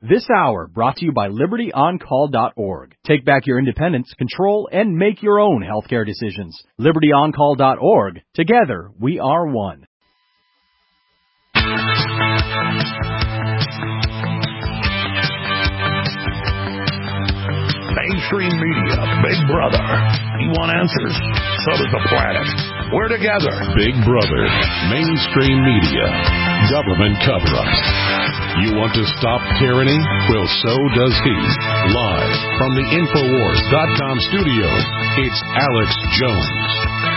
This hour brought to you by LibertyOnCall.org. Take back your independence, control, and make your own healthcare decisions. LibertyOnCall.org. Together, we are one. Mainstream media, Big Brother. You want answers? So does the planet. We're together. Big Brother, mainstream media, government cover-ups. You want to stop tyranny? Well, so does he. Live from the Infowars.com studio, it's Alex Jones.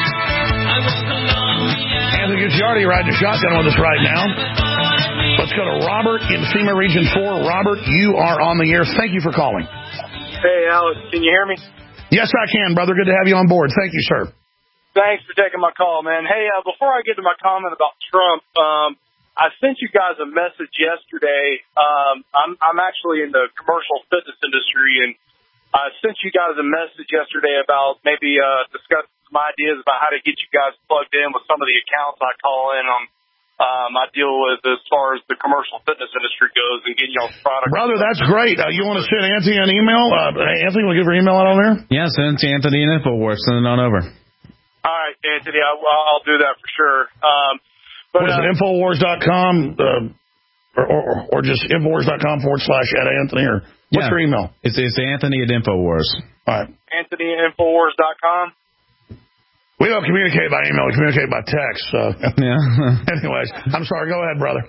Anthony Gucciardi riding a shotgun with us right now. Let's go to Robert in FEMA Region 4. Robert, you are on the air. Thank you for calling. Hey, Alex, can you hear me? Yes, I can, brother. Good to have you on board. Thank you, sir. Thanks for taking my call, man. Hey, before I get to my comment about Trump, I sent you guys a message yesterday. I'm actually in the commercial fitness industry, and I sent you guys a message yesterday about maybe discussing some ideas about how to get you guys plugged in with some of the accounts I call in on. I deal with as far as the commercial fitness industry goes and getting y'all's product. Brother, that's great. You want to send Anthony an email? Anthony, will you give your email out on there? Yeah, send it to Anthony and Infowars. Send it on over. All right, Anthony, I'll do that for sure. What is it, Infowars.com or just Infowars.com/@Anthony? Or what's your email? It's Anthony at Infowars. All right. Anthony at Infowars.com. We don't communicate by email. We communicate by text. So. Yeah. Anyways, I'm sorry. Go ahead, brother.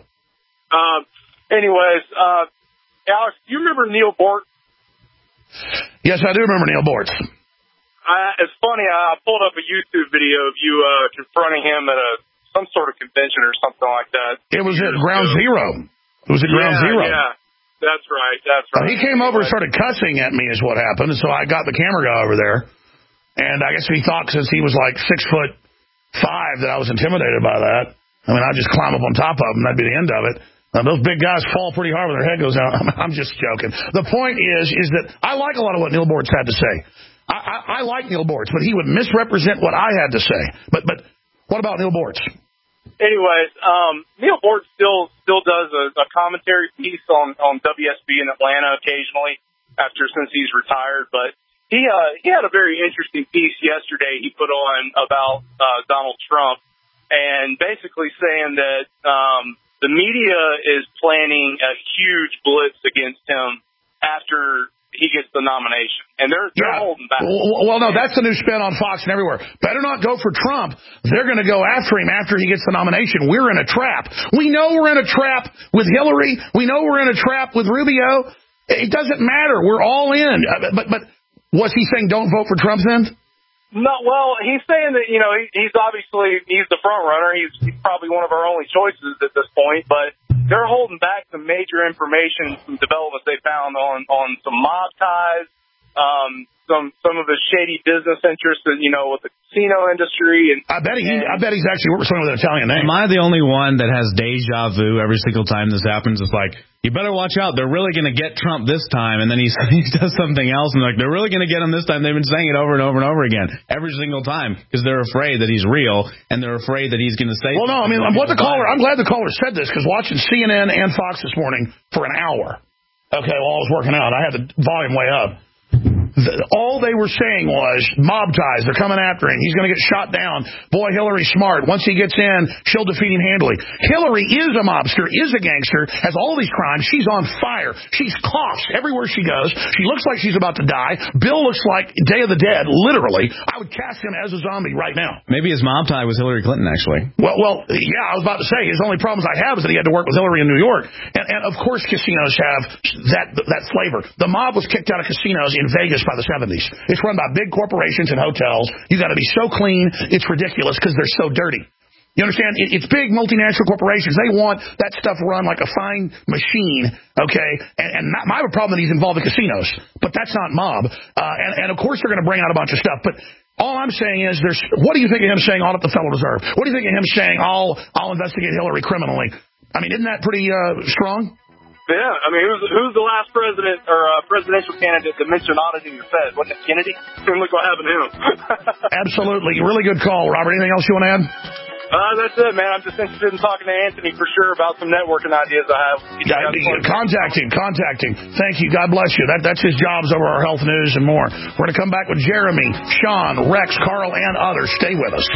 Alex, do you remember Neil Bort? Yes, I do remember Neil Bort. It's funny. I pulled up a YouTube video of you confronting him at some sort of convention or something like that. It was at Ground Zero. It was at Ground Zero. Yeah, that's right. He came over and started cussing at me is what happened. So I got the camera guy over there. And I guess he thought since he was like 6'5" that I was intimidated by that. I mean, I'd just climb up on top of him. That'd be the end of it. Now, those big guys fall pretty hard when their head goes down. I'm just joking. The point is that I like a lot of what Neil Bortz had to say. I like Neil Bortz, but he would misrepresent what I had to say. But what about Neil Bortz? Anyways, Neil Bortz still does a commentary piece on WSB in Atlanta occasionally since he's retired, but he had a very interesting piece yesterday he put on about Donald Trump, and basically saying that the media is planning a huge blitz against him after he gets the nomination, and they're holding back. Well, no, that's the new spin on Fox and everywhere. Better not go for Trump. They're going to go after him after he gets the nomination. We're in a trap. We know we're in a trap with Hillary. We know we're in a trap with Rubio. It doesn't matter. We're all in. But was he saying don't vote for Trump then? No, well, he's saying that, he's the front runner. He's probably one of our only choices at this point, but they're holding back some major information, some developments they found on some mob ties, some of the shady business interests, with the casino industry. And I bet he's actually working with someone with an Italian name. Am I the only one that has deja vu every single time this happens? It's like, you better watch out. They're really going to get Trump this time. And then he does something else. And they're really going to get him this time. They've been saying it over and over and over again every single time because they're afraid that he's real and they're afraid that he's going to say. Well, no, I mean, I'm glad the caller said this because watching CNN and Fox this morning for an hour. Okay, while I was working out, I had the volume way up. All they were saying was mob ties. They're coming after him. He's going to get shot down. Boy, Hillary's smart. Once he gets in, she'll defeat him handily. Hillary is a mobster, is a gangster, has all these crimes. She's on fire. She's coughs everywhere she goes. She looks like she's about to die. Bill looks like Day of the Dead, literally. I would cast him as a zombie right now. Maybe his mob tie was Hillary Clinton, actually. Well, yeah, I was about to say, his only problems I have is that he had to work with Hillary in New York. And of course, casinos have that flavor. The mob was kicked out of casinos in Vegas by the 70s. It's run by big corporations and hotels. You got to be so clean, it's ridiculous because they're so dirty. You understand? It's big multinational corporations. They want that stuff run like a fine machine, okay? And I have a problem that he's involved in casinos, but that's not mob. And of course they're going to bring out a bunch of stuff. But all I'm saying is, what do you think of him saying all at the Federal Reserve? What do you think of him saying, I'll investigate Hillary criminally? I mean, isn't that pretty strong? Yeah, I mean, who's the last president or presidential candidate that mentioned auditing the Fed? Wasn't it Kennedy? Look what happened to him. Absolutely. Really good call, Robert. Anything else you want to add? That's it, man. I'm just interested in talking to Anthony for sure about some networking ideas I have. Contacting. Thank you. God bless you. That's his jobs over our health news and more. We're going to come back with Jeremy, Sean, Rex, Carl, and others. Stay with us.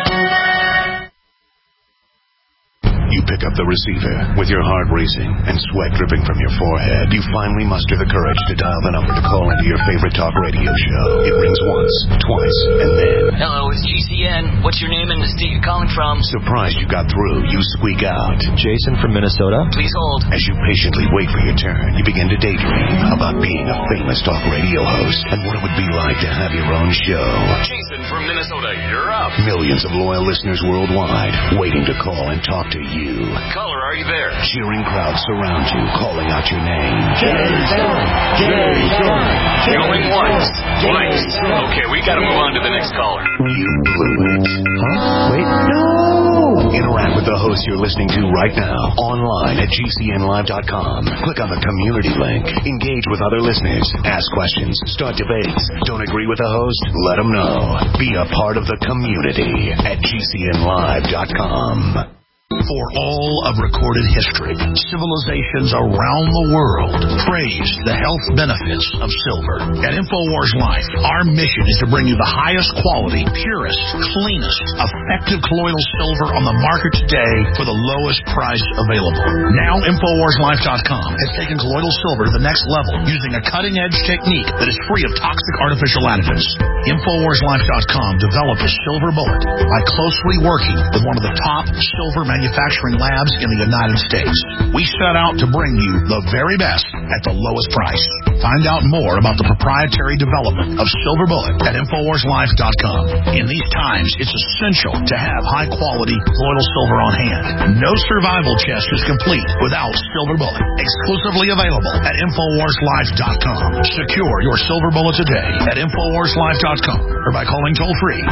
You pick up the receiver. With your heart racing and sweat dripping from your forehead, you finally muster the courage to dial the number to call into your favorite talk radio show. It rings once, twice, and then... Hello, it's GCN. What's your name and the state you're calling from? Surprised you got through, you squeak out. Jason from Minnesota. Please hold. As you patiently wait for your turn, you begin to daydream about being a famous talk radio host and what it would be like to have your own show. Jason from Minnesota, you're up. Millions of loyal listeners worldwide waiting to call and talk to you. Caller, are you there? Cheering crowds surround you, calling out your name. Jason! Going once, twice. Okay, we gotta move on to the next caller. You blew it. Huh? Wait, no! Interact with the host you're listening to right now, online at GCNlive.com. Click on the community link. Engage with other listeners. Ask questions. Start debates. Don't agree with the host? Let them know. Be a part of the community at GCNlive.com. For all of recorded history, civilizations around the world praised the health benefits of silver. At InfoWars Life, our mission is to bring you the highest quality, purest, cleanest, effective colloidal silver on the market today for the lowest price available. Now, InfoWarsLife.com has taken colloidal silver to the next level using a cutting-edge technique that is free of toxic artificial additives. InfoWarsLife.com developed a silver bullet by closely working with one of the top silver manufacturing labs in the United States. We set out to bring you the very best at the lowest price. Find out more about the proprietary development of Silver Bullet at InfoWarsLife.com. In these times, it's essential to have high-quality colloidal silver on hand. No survival chest is complete without Silver Bullet. Exclusively available at InfoWarsLife.com. Secure your Silver Bullet today at InfoWarsLife.com or by calling toll-free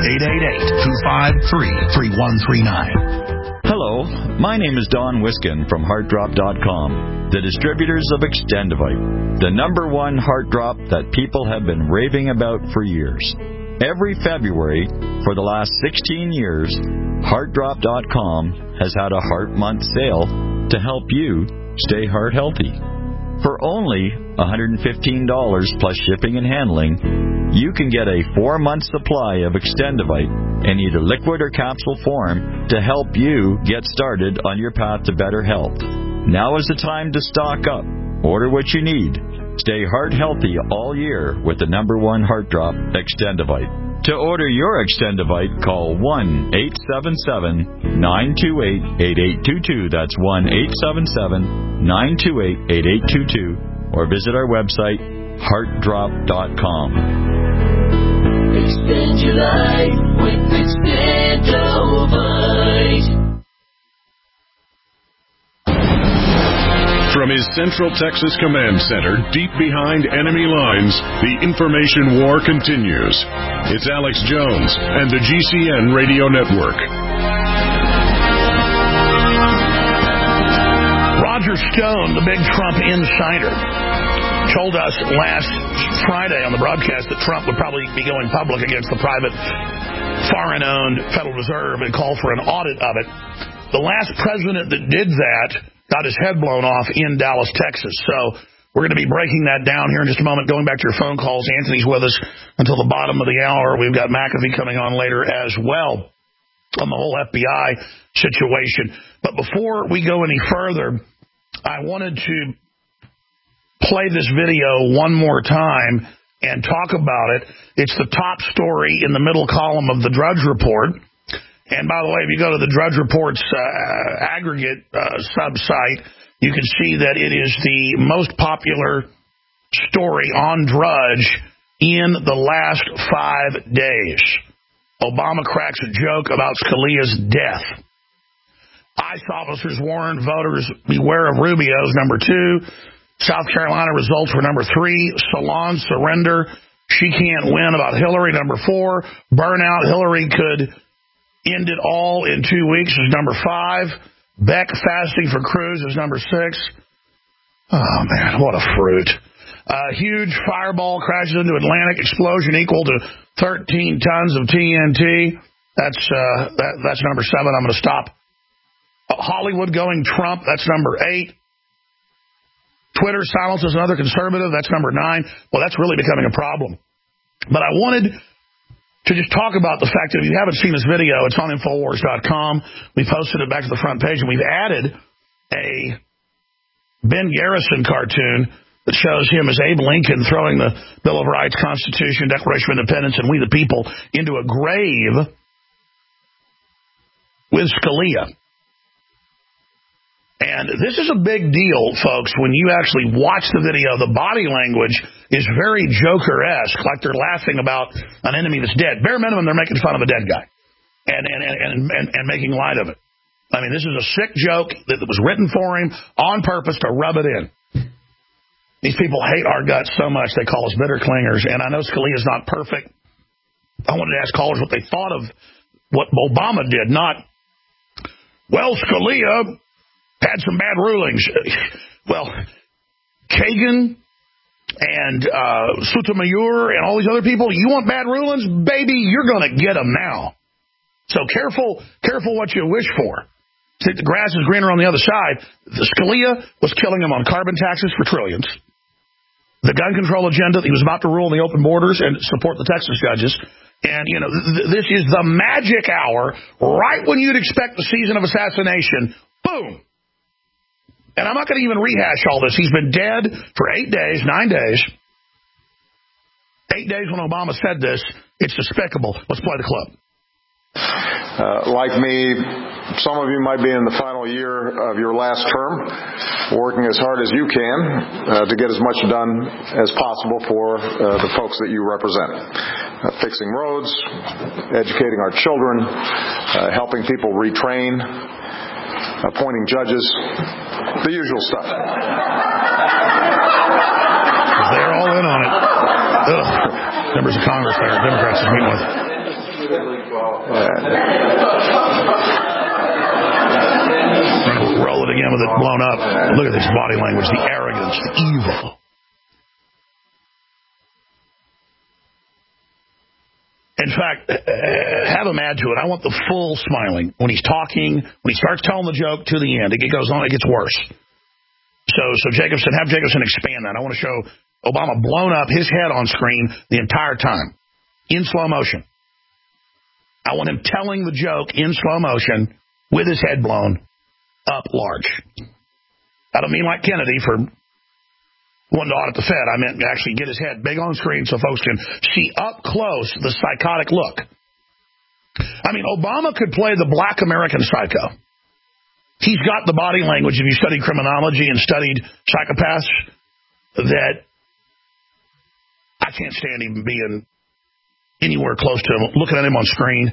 888-253-3139. Hello, my name is Don Wiskin from HeartDrop.com, the distributors of Extendivite, the #1 heart drop that people have been raving about for years. Every February for the last 16 years, HeartDrop.com has had a Heart Month sale to help you stay heart healthy. For only $115 plus shipping and handling, you can get a 4-month supply of Extendivite in either liquid or capsule form to help you get started on your path to better health. Now is the time to stock up. Order what you need. Stay heart healthy all year with the #1 heart drop, Extendivite. To order your Extendivite, call 1-877-928-8822. That's 1-877-928-8822. Or visit our website, heartdrop.com. Extend your life with Extendivite. From his Central Texas Command Center, deep behind enemy lines, the information war continues. It's Alex Jones and the GCN Radio Network. Roger Stone, the big Trump insider, told us last Friday on the broadcast that Trump would probably be going public against the private, foreign-owned Federal Reserve and call for an audit of it. The last president that did that got his head blown off in Dallas, Texas. So we're going to be breaking that down here in just a moment. Going back to your phone calls, Anthony's with us until the bottom of the hour. We've got McAfee coming on later as well on the whole FBI situation. But before we go any further, I wanted to play this video one more time and talk about it. It's the top story in the middle column of the Drudge Report. And by the way, if you go to the Drudge Report's aggregate sub-site, you can see that it is the most popular story on Drudge in the last 5 days. Obama cracks a joke about Scalia's death. ICE officers warn voters beware of Rubio's #2. South Carolina results were #3. Salon surrender. She can't win about Hillary, #4. Burnout. Hillary could end it all in 2 weeks is #5. Beck fasting for Cruz is #6. Oh, man, what a fruit. Huge fireball crashes into Atlantic. Explosion equal to 13 tons of TNT. That's number 7. I'm going to stop. Hollywood going Trump. That's number 8. Twitter silences another conservative. That's number 9. Well, that's really becoming a problem. But I wanted to just talk about the fact that if you haven't seen this video, it's on Infowars.com. We posted it back to the front page, and we've added a Ben Garrison cartoon that shows him as Abe Lincoln throwing the Bill of Rights, Constitution, Declaration of Independence, and We the People into a grave with Scalia. And this is a big deal, folks, when you actually watch the video. The body language is very Joker-esque, like they're laughing about an enemy that's dead. Bare minimum, they're making fun of a dead guy and making light of it. I mean, this is a sick joke that was written for him on purpose to rub it in. These people hate our guts so much, they call us bitter clingers. And I know Scalia's not perfect. I wanted to ask callers what they thought of what Obama did, not, well, Scalia had some bad rulings. Well, Kagan and Sotomayor and all these other people, you want bad rulings? Baby, you're going to get them now. So careful what you wish for. See, the grass is greener on the other side. The Scalia was killing them on carbon taxes for trillions. The gun control agenda, he was about to rule in the open borders and support the Texas judges. And, you know, this is the magic hour, right when you'd expect the season of assassination. Boom. And I'm not going to even rehash all this. He's been dead for 8 days, 9 days. 8 days when Obama said this. It's despicable. Let's play the clip. Like me, some of you might be in the final year of your last term, working as hard as you can to get as much done as possible for the folks that you represent. Fixing roads, educating our children, helping people retrain, appointing judges, the usual stuff. They're all in on it. Ugh. Members of Congress there, Democrats to meet with. Roll it again with it blown up. Look at this body language, the arrogance, the evil. In fact, have him add to it. I want the full smiling. When he's talking, when he starts telling the joke to the end, it goes on, it gets worse. So Jacobson, have Jacobson expand that. I want to show Obama blown up, his head on screen the entire time, in slow motion. I want him telling the joke in slow motion with his head blown up large. I don't mean like Kennedy for wanting to audit the Fed. I meant actually get his head big on screen so folks can see up close the psychotic look. I mean, Obama could play the black American psycho. He's got the body language, if you studied criminology and studied psychopaths, that I can't stand him being anywhere close to him, looking at him on screen.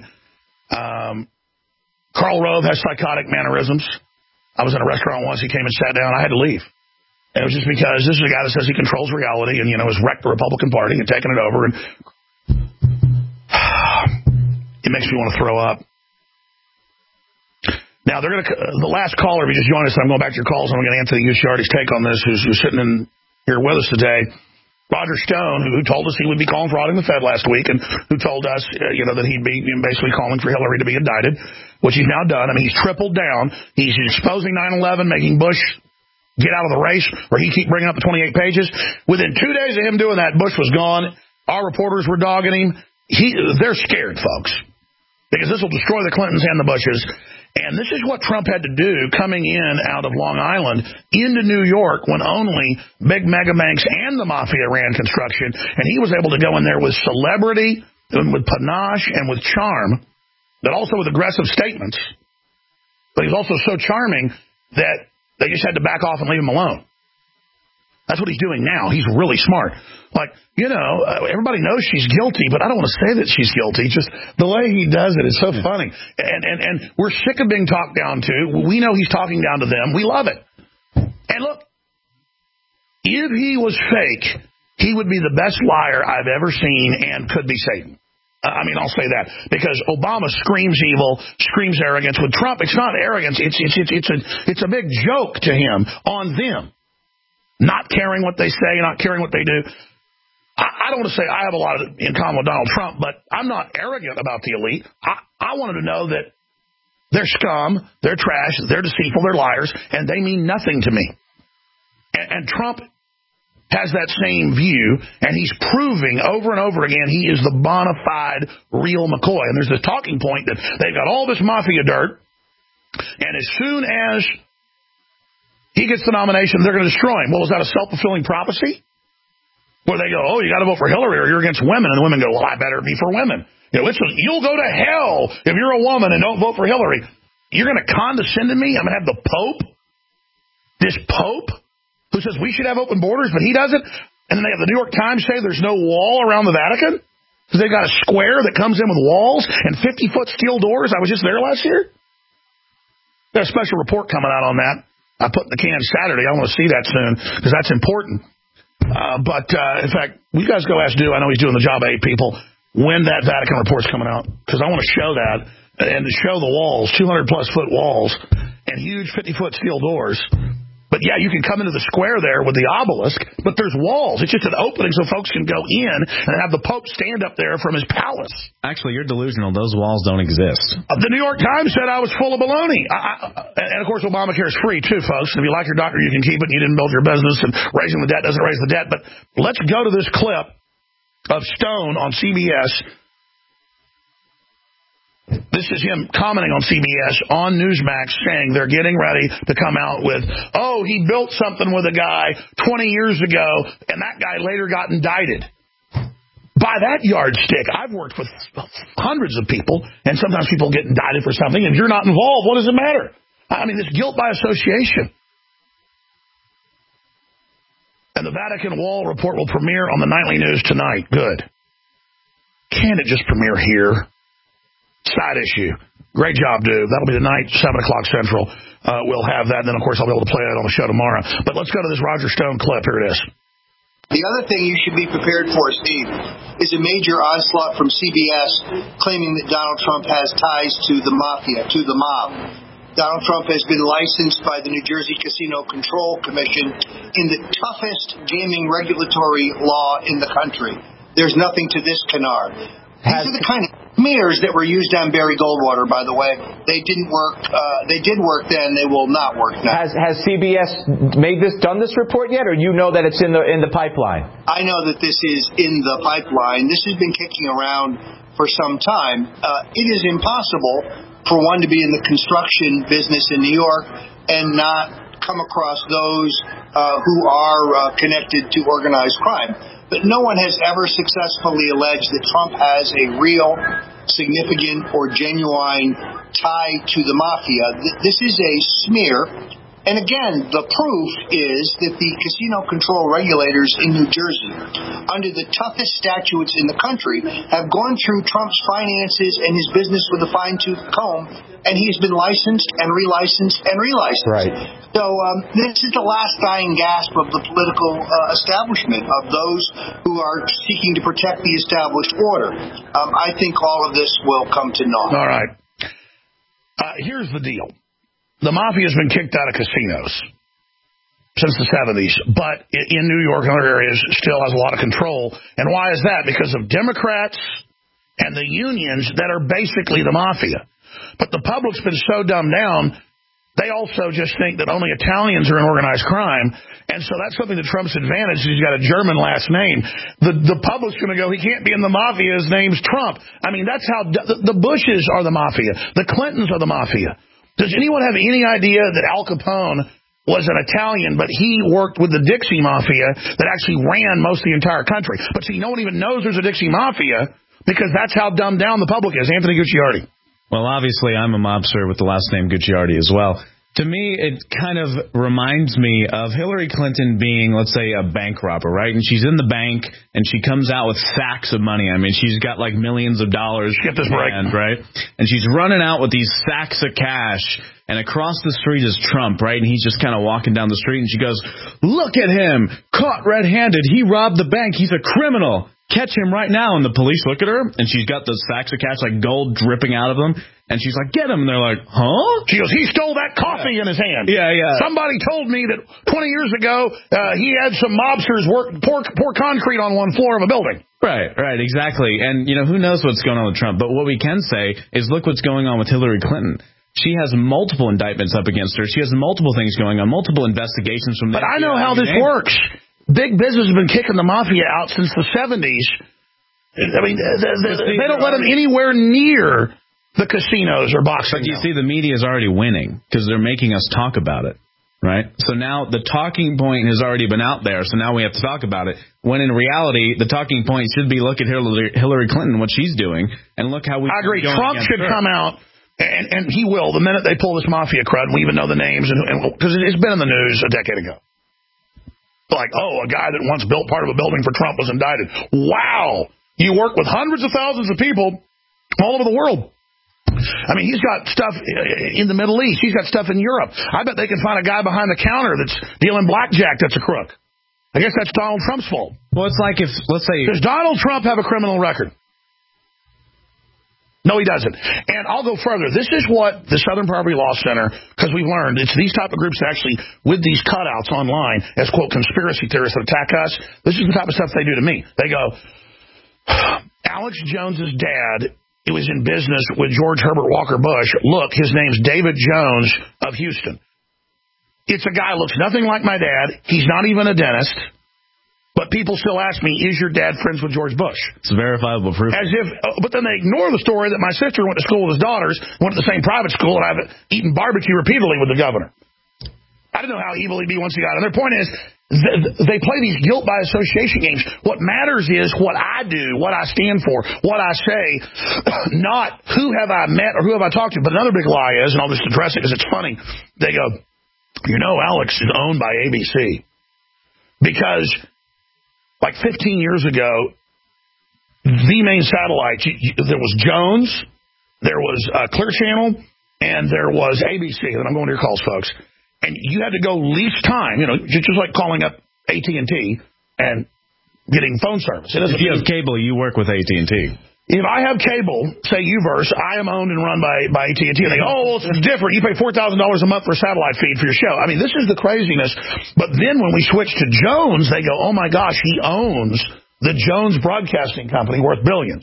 Karl Rove has psychotic mannerisms. I was in a restaurant once. He came and sat down. I had to leave. And it was just because this is a guy that says he controls reality and, has wrecked the Republican Party and taken it over. And it makes me want to throw up. Now, the last caller, if you just joined us, I'm going back to your calls, and I'm going to answer the UCRD's take on this, who's sitting in here with us today. Roger Stone, who told us he would be calling for auditing the Fed last week, and who told us, that he'd be basically calling for Hillary to be indicted, which he's now done. I mean, he's tripled down. He's exposing 9/11, making Bush get out of the race, where he keep bringing up the 28 pages. Within 2 days of him doing that, Bush was gone. Our reporters were dogging him. They're scared, folks, because this will destroy the Clintons and the Bushes. And this is what Trump had to do coming in out of Long Island into New York when only big mega banks and the mafia ran construction. And he was able to go in there with celebrity, and with panache, and with charm, but also with aggressive statements. But he's also so charming that they just had to back off and leave him alone. That's what he's doing now. He's really smart. Like, everybody knows she's guilty, but I don't want to say that she's guilty. Just the way he does it is so funny. And we're sick of being talked down to. We know he's talking down to them. We love it. And look, if he was fake, he would be the best liar I've ever seen and could be Satan. I'll say that, because Obama screams evil, screams arrogance. With Trump, it's not arrogance. It's a big joke to him on them. Not caring what they say, not caring what they do. I don't want to say I have a lot in common with Donald Trump, but I'm not arrogant about the elite. I wanted to know that they're scum, they're trash, they're deceitful, they're liars, and they mean nothing to me. And Trump has that same view, and he's proving over and over again he is the bona fide real McCoy. And there's this talking point that they've got all this mafia dirt, and as soon as he gets the nomination, they're going to destroy him. Well, is that a self-fulfilling prophecy? Where they go, oh, you got to vote for Hillary or you're against women. And the women go, well, I better be for women. You'll go to hell if you're a woman and don't vote for Hillary. You're going to condescend to me? I'm going to have the Pope, this Pope, who says we should have open borders, but he doesn't. And then they have the New York Times say there's no wall around the Vatican because they've got a square that comes in with walls and 50-foot steel doors. I was just there last year. Got a special report coming out on that. I put in the can Saturday. I want to see that soon because that's important. But in fact, you guys go ask Dew. I know he's doing the job of 8 people. When that Vatican report's coming out, because I want to show that and to show the walls, 200-plus foot walls and huge 50-foot steel doors. But yeah, you can come into the square there with the obelisk, but there's walls. It's just an opening so folks can go in and have the Pope stand up there from his palace. Actually, you're delusional. Those walls don't exist. The New York Times said I was full of baloney. And of course, Obamacare is free too, folks. And if you like your doctor, you can keep it. You didn't build your business, and raising the debt doesn't raise the debt. But let's go to this clip of Stone on CBS. This is him commenting on CBS on Newsmax saying they're getting ready to come out with, oh, he built something with a guy 20 years ago, and that guy later got indicted. By that yardstick, I've worked with hundreds of people, and sometimes people get indicted for something, and if you're not involved, what does it matter? I mean, it's guilt by association. And the Vatican Wall report will premiere on the Nightly News tonight. Good. Can't it just premiere here? Side issue. Great job, dude. That'll be tonight, 7 o'clock Central. We'll have that. And then, of course, I'll be able to play it on the show tomorrow. But let's go to this Roger Stone clip. Here it is. The other thing you should be prepared for, Steve, is a major onslaught from CBS claiming that Donald Trump has ties to the mafia, to the mob. Donald Trump has been licensed by the New Jersey Casino Control Commission in the toughest gaming regulatory law in the country. There's nothing to this canard. These are the kind of smears that were used on Barry Goldwater, by the way. They didn't work. They did work then. They will not work now. Has CBS done this report yet, or you know that it's in the pipeline? I know that this is in the pipeline. This has been kicking around for some time. It is impossible for one to be in the construction business in New York and not come across those who are connected to organized crime. But no one has ever successfully alleged that Trump has a real, significant, or genuine tie to the mafia. This is a smear. And again, the proof is that the casino control regulators in New Jersey, under the toughest statutes in the country, have gone through Trump's finances and his business with a fine-tooth comb, and he's been licensed and relicensed and relicensed. Right. So this is the last dying gasp of the political establishment, of those who are seeking to protect the established order. I think all of this will come to naught. All right. Here's the deal. The mafia has been kicked out of casinos since the 70s, but in New York and other areas still has a lot of control. And why is that? Because of Democrats and the unions that are basically the mafia. But the public's been so dumbed down, they also just think that only Italians are in organized crime. And so that's something to Trump's advantage. He's got a German last name. The public's going to go, he can't be in the mafia. His name's Trump. I mean, that's how the Bushes are the mafia. The Clintons are the mafia. Does anyone have any idea that Al Capone was an Italian, but he worked with the Dixie Mafia that actually ran most of the entire country? But see, no one even knows there's a Dixie Mafia because that's how dumbed down the public is. Anthony Gucciardi. Well, obviously, I'm a mobster with the last name Gucciardi as well. To me, it kind of reminds me of Hillary Clinton being, let's say, a bank robber, right? And she's in the bank, and she comes out with sacks of money. I mean, she's got like millions of dollars. Get this right. Right? And she's running out with these sacks of cash, and across the street is Trump, right? And he's just kind of walking down the street, and she goes, look at him, caught red-handed. He robbed the bank. He's a criminal. Catch him right now. And the police look at her, and she's got those sacks of cash, like gold dripping out of them. And she's like, get him. And they're like, huh? She goes, he stole that coffee in his hand. Yeah. Somebody told me that 20 years ago he had some mobsters pour concrete on one floor of a building. Right, exactly. And, who knows what's going on with Trump. But what we can say is look what's going on with Hillary Clinton. She has multiple indictments up against her. She has multiple things going on, multiple investigations from the But I know how this works. Big business has been kicking the mafia out since the 70s. I mean, they don't let them anywhere near the casinos or boxing. But you see, the media is already winning because they're making us talk about it, right? So now the talking point has already been out there, so now we have to talk about it. When in reality, the talking point should be look at Hillary Clinton, what she's doing, and look how we... I agree. Trump should come out. And he will, the minute they pull this mafia crud, we even know the names, because it's been in the news a decade ago. Like, a guy that once built part of a building for Trump was indicted. Wow! You work with hundreds of thousands of people all over the world. I mean, he's got stuff in the Middle East. He's got stuff in Europe. I bet they can find a guy behind the counter that's dealing blackjack that's a crook. I guess that's Donald Trump's fault. Well, it's like if, let's say... Does Donald Trump have a criminal record? No, he doesn't. And I'll go further. This is what the Southern Poverty Law Center, because we've learned, it's these type of groups that actually, with these cutouts online, as, quote, conspiracy theorists that attack us, this is the type of stuff they do to me. They go, Alex Jones's dad, who was in business with George Herbert Walker Bush, look, his name's David Jones of Houston. It's a guy who looks nothing like my dad. He's not even a dentist. But people still ask me, is your dad friends with George Bush? It's verifiable proof. As if, but then they ignore the story that my sister went to school with his daughters, went to the same private school, and I've eaten barbecue repeatedly with the governor. I don't know how evil he'd be once he got in. Their point is, they play these guilt by association games. What matters is what I do, what I stand for, what I say, not who have I met or who have I talked to. But another big lie is, and I'll just address it because it's funny, they go, Alex is owned by ABC. Because... like 15 years ago, the main satellites, there was Jones, there was Clear Channel, and there was ABC. And I'm going to your calls, folks. And you had to go lease time, just like calling up AT&T and getting phone service. If you have cable, you work with AT&T. If I have cable, say Uverse, I am owned and run by AT&T, and they go, it's different. You pay $4,000 a month for a satellite feed for your show. I mean, this is the craziness. But then when we switch to Jones, they go, oh, my gosh, he owns the Jones Broadcasting Company worth billions.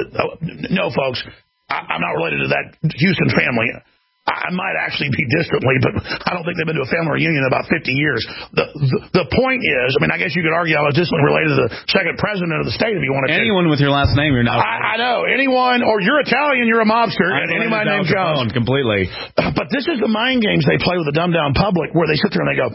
No, folks, I'm not related to that Houston family. I might actually be distantly, but I don't think they've been to a family reunion in about 50 years. The point is, I guess you could argue I was distantly related to the second president of the state if you want to. Anyone with your last name, you're not. I know. Anyone, or you're Italian, you're a mobster, and anybody named Jones. Completely. But this is the mind games they play with the dumbed-down public, where they sit there and they go,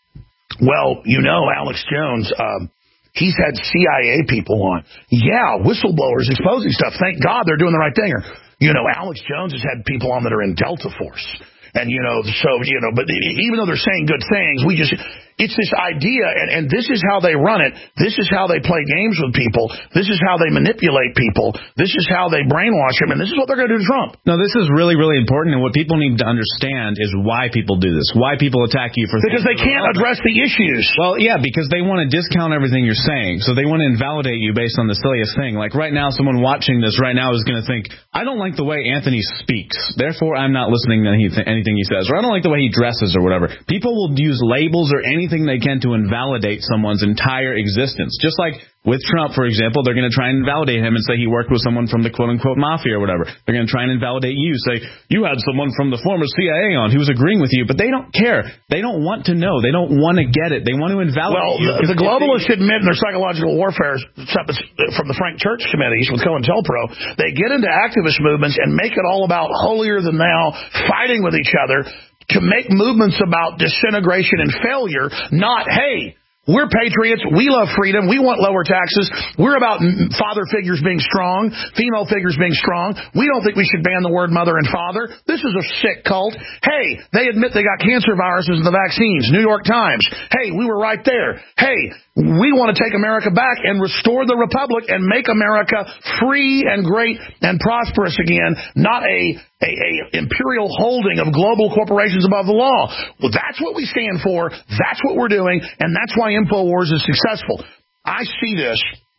well, Alex Jones, he's had CIA people on. Yeah, whistleblowers exposing stuff. Thank God they're doing the right thing. Or, Alex Jones has had people on that are in Delta Force. And, but even though they're saying good things, it's this idea, and this is how they run it. This is how they play games with people. This is how they manipulate people. This is how they brainwash them, and this is what they're going to do to Trump. No, this is really, really important, and what people need to understand is why people do this, why people attack you for because they can't address the issues. Well, yeah, because they want to discount everything you're saying, so they want to invalidate you based on the silliest thing. Like right now, someone watching this right now is going to think, I don't like the way Anthony speaks, therefore I'm not listening to anything he says, or I don't like the way he dresses or whatever. People will use labels or anything they can to invalidate someone's entire existence. Just like with Trump, for example, they're going to try and invalidate him and say he worked with someone from the quote-unquote mafia or whatever. They're going to try and invalidate you, say you had someone from the former CIA on who was agreeing with you, but they don't care. They don't want to know. They don't want to get it. They want to invalidate you. The globalists admit in their psychological warfare from the Frank Church committees with COINTELPRO, they get into activist movements and make it all about holier than thou, fighting with each other, to make movements about disintegration and failure, not, hey, we're patriots, we love freedom, we want lower taxes, we're about father figures being strong, female figures being strong, we don't think we should ban the word mother and father, this is a sick cult, hey, they admit they got cancer viruses in the vaccines, New York Times, hey, we were right there, hey, we want to take America back and restore the republic and make America free and great and prosperous again, not a imperial holding of global corporations above the law. Well, that's what we stand for. That's what we're doing, and that's why InfoWars is successful. I see this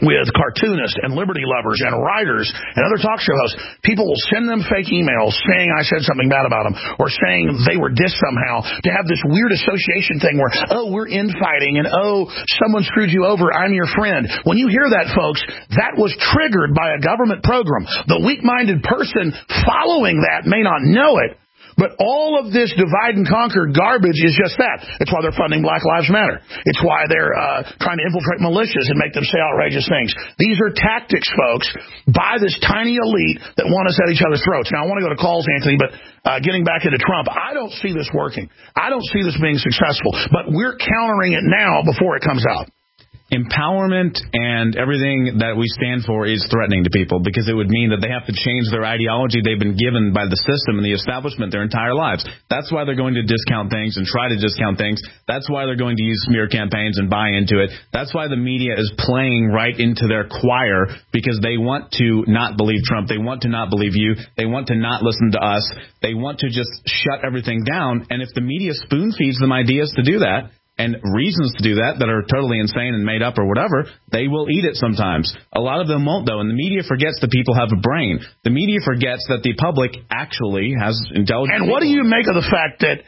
with cartoonists and liberty lovers and writers and other talk show hosts. People will send them fake emails saying I said something bad about them or saying they were dissed somehow, to have this weird association thing where, oh, we're infighting and, oh, someone screwed you over, I'm your friend. When you hear that, folks, that was triggered by a government program. The weak-minded person following that may not know it, but all of this divide and conquer garbage is just that. It's why they're funding Black Lives Matter. It's why they're trying to infiltrate militias and make them say outrageous things. These are tactics, folks, by this tiny elite that want us at each other's throats. Now, I want to go to calls, Anthony, but getting back into Trump, I don't see this working. I don't see this being successful, but we're countering it now before it comes out. Empowerment and everything that we stand for is threatening to people, because it would mean that they have to change their ideology they've been given by the system and the establishment their entire lives. That's why they're going to discount things and try to discount things. That's why they're going to use smear campaigns and buy into it. That's why the media is playing right into their choir, because they want to not believe Trump. They want to not believe you. They want to not listen to us. They want to just shut everything down. And if the media spoon feeds them ideas to do that, and reasons to do that are totally insane and made up or whatever, they will eat it sometimes. A lot of them won't, though, and the media forgets that people have a brain. The media forgets that the public actually has intelligence. And what do you make of the fact that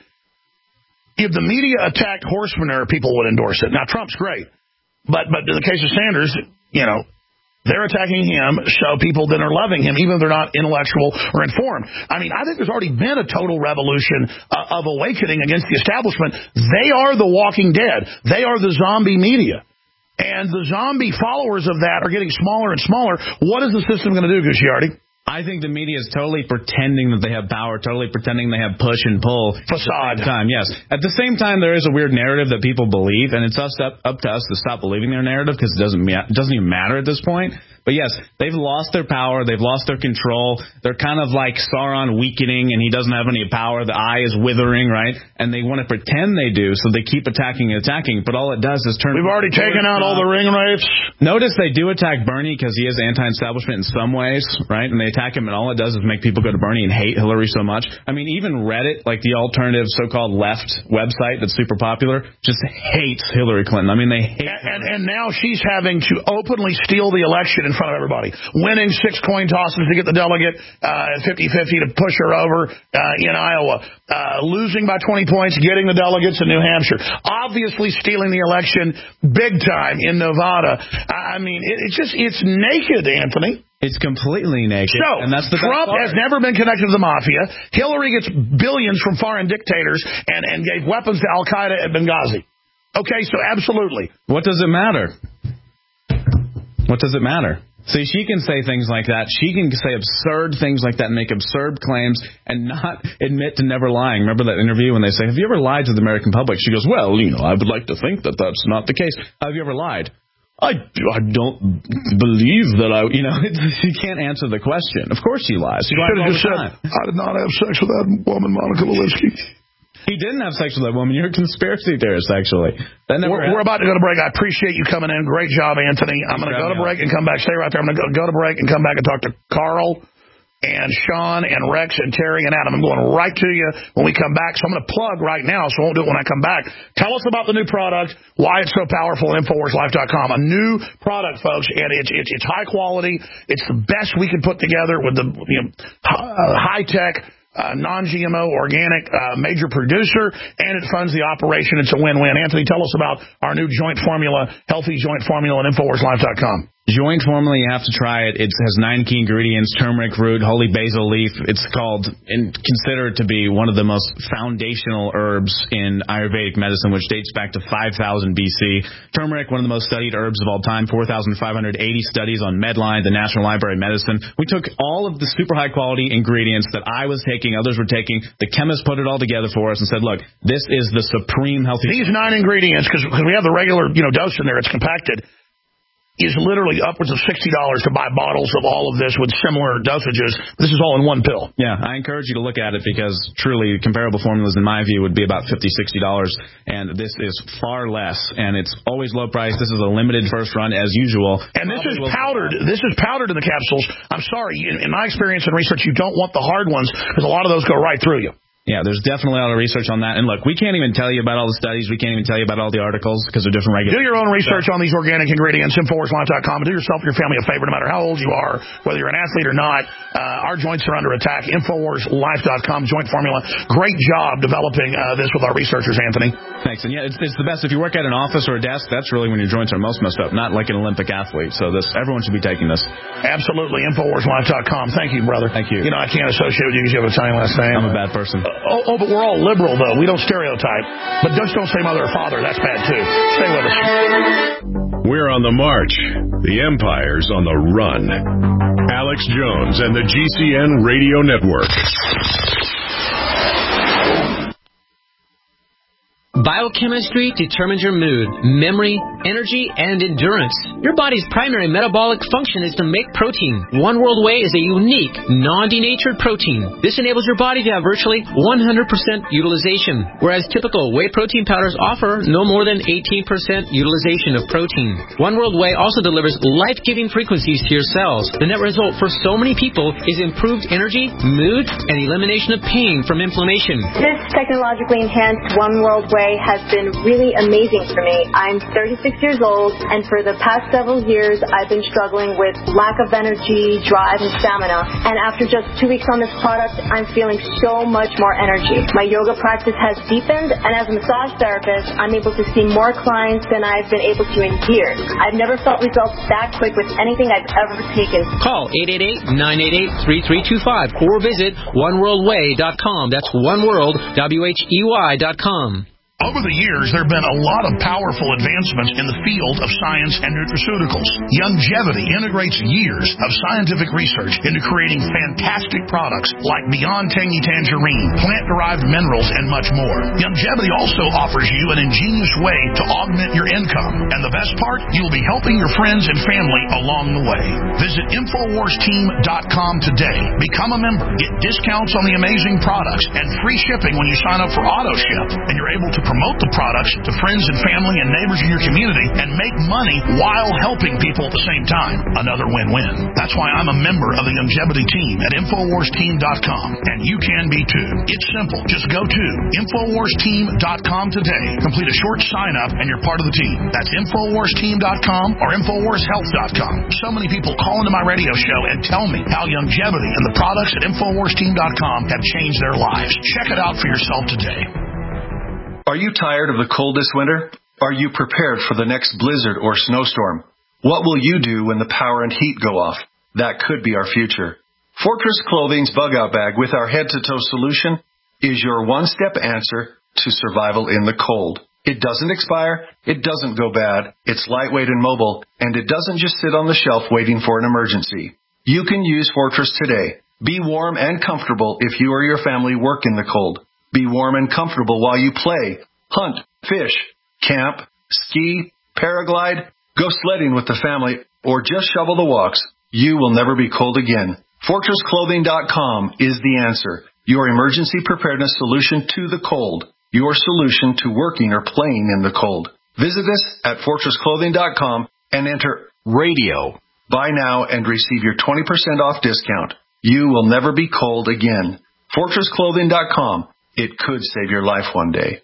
if the media attacked horse manure, people would endorse it? Now, Trump's great, but in the case of Sanders, they're attacking him, so people then are loving him, even if they're not intellectual or informed. I mean, I think there's already been a total revolution of awakening against the establishment. They are the walking dead. They are the zombie media. And the zombie followers of that are getting smaller and smaller. What is the system going to do, Gucciardi? I think the media is totally pretending that they have power, totally pretending they have push and pull. Facade. At the same time, yes. At the same time, there is a weird narrative that people believe, and it's up to us to stop believing their narrative, because it doesn't even matter at this point. But yes, they've lost their power. They've lost their control. They're kind of like Sauron weakening, and he doesn't have any power. The eye is withering, right? And they want to pretend they do, so they keep attacking and attacking. But all it does is turn. We've already taken out all the ring wraiths. Notice they do attack Bernie because he is anti-establishment in some ways, right? And they attack him, and all it does is make people go to Bernie and hate Hillary so much. I mean, even Reddit, like the alternative so-called left website that's super popular, just hates Hillary Clinton. I mean, they hate her. And now she's having to openly steal the election in front of everybody, winning 6 coin tosses to get the delegate 50-50 to push her over in Iowa, losing by 20 points, getting the delegates in New Hampshire, obviously stealing the election big time in Nevada. I mean, it's naked, Anthony. It's completely naked. So, and that's the Trump has never been connected to the mafia. Hillary gets billions from foreign dictators and gave weapons to Al-Qaeda at Benghazi. Okay, so absolutely. What does it matter? What does it matter? See, she can say things like that. She can say absurd things like that and make absurd claims and not admit to never lying. Remember that interview when they say, have you ever lied to the American public? She goes, well, I would like to think that that's not the case. Have you ever lied? I don't believe that you can't answer the question. Of course she lies. She should have just said, I did not have sex with that woman, Monica Lewinsky. He didn't have sex with that woman. You're a conspiracy theorist, actually. We're about to go to break. I appreciate you coming in. Great job, Anthony. I'm going to go to break and come back. Stay right there. I'm going to go to break and come back and talk to Carl and Sean and Rex and Terry and Adam. I'm going right to you when we come back. So I'm going to plug right now, so I won't do it when I come back. Tell us about the new product, why it's so powerful at InfoWarsLife.com. A new product, folks, and it's high quality. It's the best we can put together with the high-tech, non-GMO, organic, major producer, and it funds the operation. It's a win-win. Anthony, tell us about our new joint formula, healthy joint formula at InfoWarsLife.com. Joint formula, you have to try it. It has 9 key ingredients: turmeric root, holy basil leaf. It's called and considered to be one of the most foundational herbs in Ayurvedic medicine, which dates back to 5000 BC. Turmeric, one of the most studied herbs of all time, 4,580 studies on Medline, the National Library of Medicine. We took all of the super high-quality ingredients that I was taking, others were taking. The chemists put it all together for us and said, look, this is the supreme healthy... These 9 ingredients, because we have the regular dose in there, it's compacted, is literally upwards of $60 to buy bottles of all of this with similar dosages. This is all in one pill. Yeah, I encourage you to look at it because truly comparable formulas, in my view, would be about $50, $60, and this is far less, and it's always low price. This is a limited first run as usual. And this is powdered. This is powdered in the capsules. I'm sorry, in my experience and research, you don't want the hard ones because a lot of those go right through you. Yeah, there's definitely a lot of research on that. And look, we can't even tell you about all the studies. We can't even tell you about all the articles because they're different regulations. Do your own research on these organic ingredients, InfoWarsLife.com, and do yourself and your family a favor, no matter how old you are, whether you're an athlete or not. Our joints are under attack. InfoWarsLife.com, joint formula. Great job developing this with our researchers, Anthony. Thanks. And yeah, it's the best. If you work at an office or a desk, that's really when your joints are most messed up, not like an Olympic athlete. So everyone should be taking this. Absolutely. InfoWarsLife.com. Thank you, brother. Thank you. You know, I can't associate with you because you have a Italian last name. I'm a bad person. But we're all liberal, though. We don't stereotype. But just don't say mother or father. That's bad, too. Stay with us. We're on the march. The empire's on the run. Alex Jones and the GCN Radio Network. Biochemistry determines your mood, memory, energy, and endurance. Your body's primary metabolic function is to make protein. One World Whey is a unique, non-denatured protein. This enables your body to have virtually 100% utilization, whereas typical whey protein powders offer no more than 18% utilization of protein. One World Whey also delivers life-giving frequencies to your cells. The net result for so many people is improved energy, mood, and elimination of pain from inflammation. This technologically enhanced One World Whey has been really amazing for me. I'm 36 years old, and for the past several years, I've been struggling with lack of energy, drive, and stamina. And after just 2 weeks on this product, I'm feeling so much more energy. My yoga practice has deepened, and as a massage therapist, I'm able to see more clients than I've been able to in years. I've never felt results that quick with anything I've ever taken. Call 888-988-3325 or visit oneworldwhey.com. That's oneworld.com. Over the years, there have been a lot of powerful advancements in the field of science and nutraceuticals. Youngevity integrates years of scientific research into creating fantastic products like Beyond Tangy Tangerine, plant-derived minerals, and much more. Youngevity also offers you an ingenious way to augment your income. And the best part, you'll be helping your friends and family along the way. Visit InfoWarsTeam.com today. Become a member. Get discounts on the amazing products and free shipping when you sign up for AutoShip. And you're able to promote the products to friends and family and neighbors in your community and make money while helping people at the same time. Another win-win. That's why I'm a member of the Youngevity team at InfoWarsTeam.com. And you can be too. It's simple. Just go to InfoWarsTeam.com today. Complete a short sign-up and you're part of the team. That's InfoWarsTeam.com or InfoWarsHealth.com. So many people call into my radio show and tell me how Youngevity and the products at InfoWarsTeam.com have changed their lives. Check it out for yourself today. Are you tired of the cold this winter? Are you prepared for the next blizzard or snowstorm? What will you do when the power and heat go off? That could be our future. Fortress Clothing's Bug-Out Bag with our head-to-toe solution is your one-step answer to survival in the cold. It doesn't expire, it doesn't go bad, it's lightweight and mobile, and it doesn't just sit on the shelf waiting for an emergency. You can use Fortress today. Be warm and comfortable if you or your family work in the cold. Be warm and comfortable while you play, hunt, fish, camp, ski, paraglide, go sledding with the family, or just shovel the walks. You will never be cold again. FortressClothing.com is the answer. Your emergency preparedness solution to the cold. Your solution to working or playing in the cold. Visit us at FortressClothing.com and enter radio. Buy now and receive your 20% off discount. You will never be cold again. FortressClothing.com. It could save your life one day.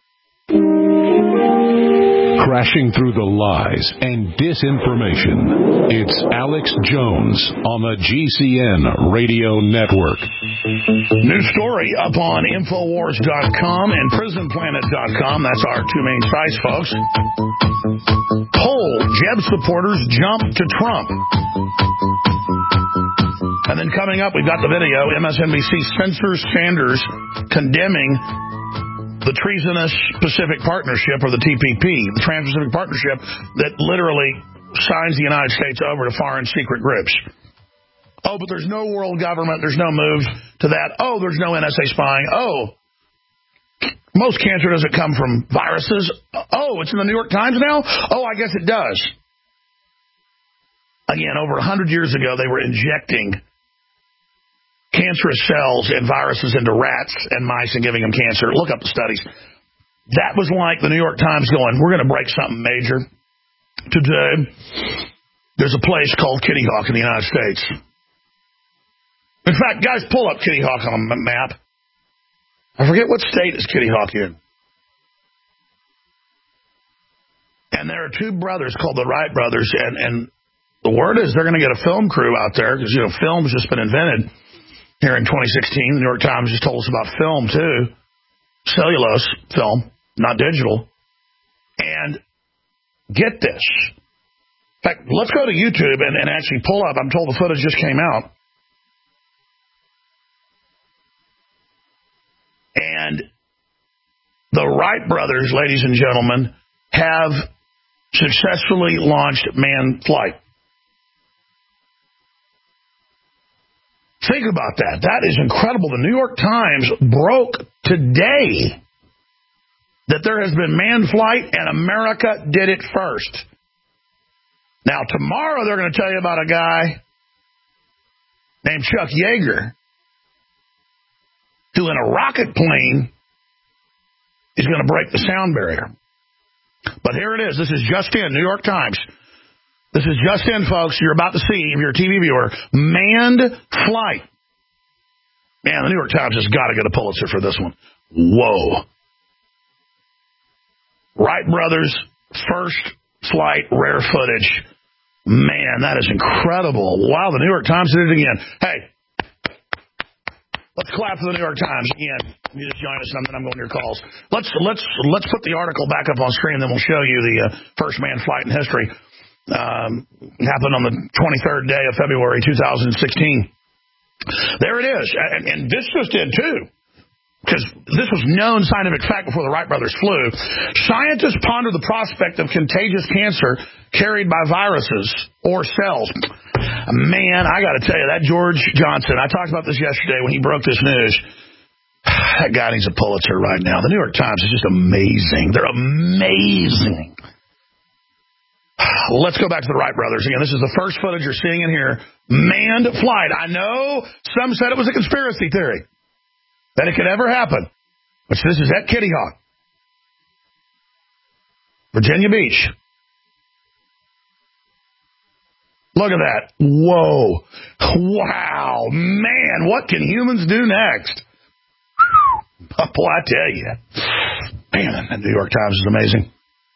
Crashing through the lies and disinformation. It's Alex Jones on the GCN Radio Network. New story up on Infowars.com and PrisonPlanet.com. That's our two main sites, folks. Poll, Jeb supporters jump to Trump. And then coming up, we've got the video, MSNBC censors Sanders condemning the treasonous Pacific Partnership, or the TPP, the Trans-Pacific Partnership, that literally signs the United States over to foreign secret groups. Oh, but there's no world government, there's no moves to that. Oh, there's no NSA spying. Oh, most cancer doesn't come from viruses. Oh, it's in the New York Times now? Oh, I guess it does. Again, over 100 years ago, they were injecting cancerous cells and viruses into rats and mice and giving them cancer. Look up the studies. That was like the New York Times going, we're going to break something major. Today, there's a place called Kitty Hawk in the United States. In fact, guys, pull up Kitty Hawk on a map. I forget what state is Kitty Hawk in. And there are two brothers called the Wright brothers, and the word is they're going to get a film crew out there because, film's just been invented here in 2016. The New York Times just told us about film, too. Cellulose film, not digital. And get this. In fact, let's go to YouTube and actually pull up. I'm told the footage just came out. And the Wright brothers, ladies and gentlemen, have successfully launched manned flight. Think about that. That is incredible. The New York Times broke today that there has been manned flight and America did it first. Now, tomorrow they're going to tell you about a guy named Chuck Yeager who in a rocket plane is going to break the sound barrier. But here it is. This is just in, New York Times. This is just in, folks. You're about to see, if you're a TV viewer, manned flight. Man, the New York Times has got to get a Pulitzer for this one. Whoa. Wright brothers, first flight, rare footage. Man, that is incredible. Wow, the New York Times did it again. Hey, let's clap for the New York Times again. You just join us, and then I'm going to your calls. Let's put the article back up on screen, then we'll show you the first manned flight in history. Happened on the 23rd day of February 2016. There it is, and this just did too. Because this was known scientific fact before the Wright brothers flew. Scientists ponder the prospect of contagious cancer carried by viruses or cells. Man, I got to tell you, that George Johnson, I talked about this yesterday when he broke this news. That guy needs a Pulitzer right now. The New York Times is just amazing. They're amazing. Let's go back to the Wright brothers again. This is the first footage you're seeing in here. Manned flight. I know some said it was a conspiracy theory that it could ever happen. But this is at Kitty Hawk, Virginia Beach. Look at that. Whoa. Wow. Man, what can humans do next? Boy, I tell you. Man, the New York Times is amazing.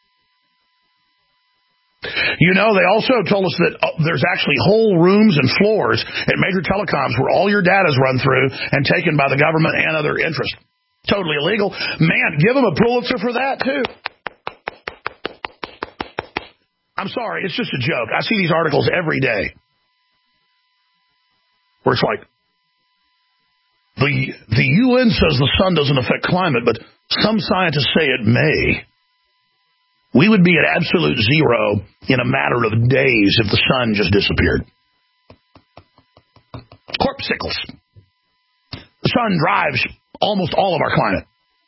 They also told us that there's actually whole rooms and floors at major telecoms where all your data is run through and taken by the government and other interests. Totally illegal. Man, give them a Pulitzer for that, too. I'm sorry, it's just a joke. I see these articles every day where it's like, the UN says the sun doesn't affect climate, but some scientists say it may. We would be at absolute zero in a matter of days if the sun just disappeared. Corpuscles. The sun drives almost all of our climate.